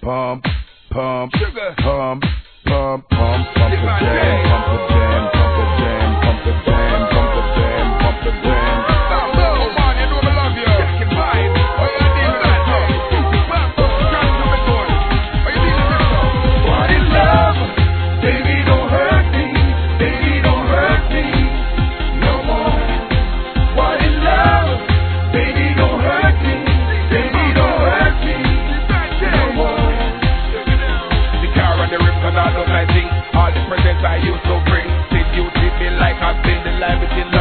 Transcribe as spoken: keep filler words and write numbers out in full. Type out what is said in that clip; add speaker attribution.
Speaker 1: pump, pump, sugar, pump, pump, pump, pump the jam, pump the jam, pump the jam, pump the jam, pump the jam, pump the jam. Come on, you know I love you. Jack and vibe. Oh, you deal with that now. Can't do it for you. Oh, you deal with this now. What is love? Baby, don't hurt me. Baby, don't hurt me no more. What is love? Baby, don't hurt me. Baby, don't hurt me no more. The car and the rims and all those nice things. All the presents I used to bring. Since you treat me like I've been the life within